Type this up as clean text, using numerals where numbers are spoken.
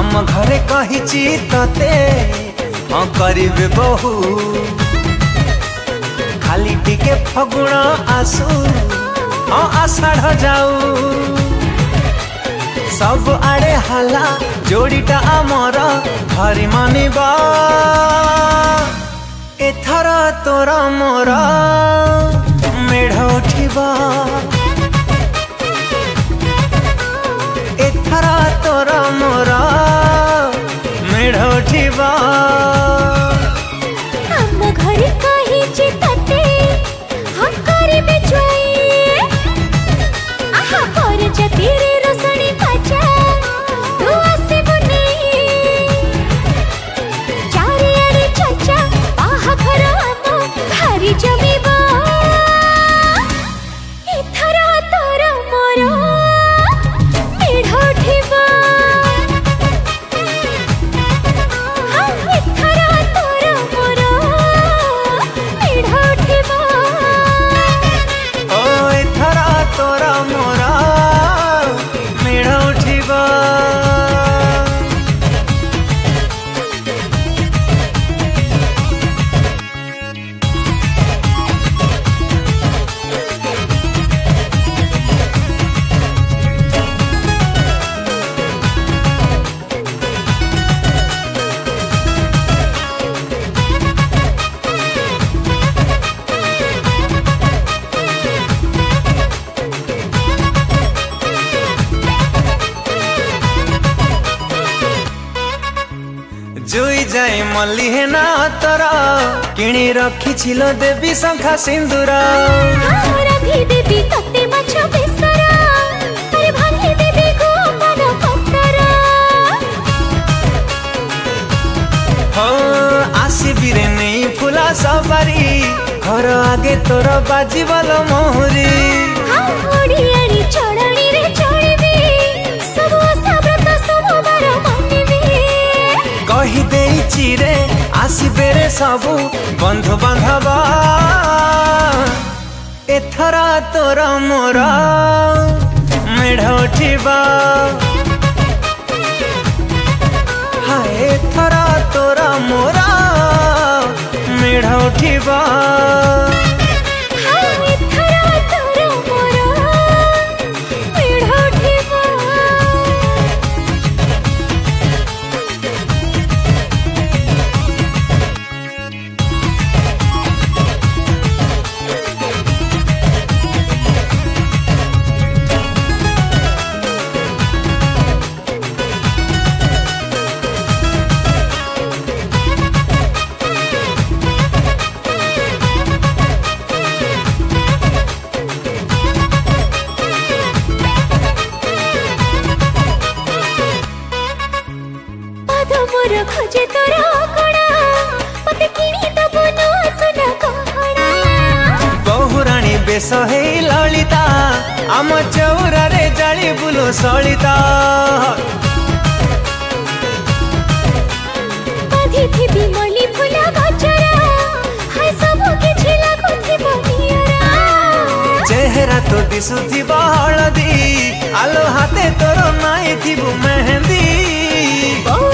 आम घरे कहिची तते हाँ करिबे बहु खाली टिके फगुण आसु हाँ आषाढ़ जाऊ सब आड़े हाला जोड़ीटा आमर भारी मानिबा एथर तोर मोर मेढ़ उठिबा एथर तोर मोर मेढ़ उठिबा हम घर कही चितते हम करिबे जोई आहा पर जतीरे रोसणी पाचा तू आसीबु नहीं चारियाडे चाचा बाहा घर हम भारी जमीबा एथर तोर मोर मेढ़ उठिबा जुई जाए मल्ली है ना तोरा किणी रखी छिलो देवी शंखा सिंदूर राधी देवी तते माछ बेसरा अरे भांगी देवी को मन पत्तरा हो आसीबी रे नहीं फुला सवारी घर आगे तोर बाजी वाला मोहरी ओडियानी चढ़ानी रे चढ़बी सब आसाव्रत सोमवार मानिबी कही देइछि रे आसीबे रे सबु बंधु बांधवा एथर तोर मोर मेढ़ उठिबा हाय एथर तोर मोर मेढ़ उठिबा मोर खोजे तोरा कणा मते किणी दबो न सुना कहणा बहुराणी बेस हे ललिता आम चौरा रे जाली बुलो सलिता बाधी थी बिमली फुला गजरा हाय सब किछि लागुथि बनियरा चेहरा तो दिसुथि हळदी आलो हाथे तोर नाई थिबु मेहंदी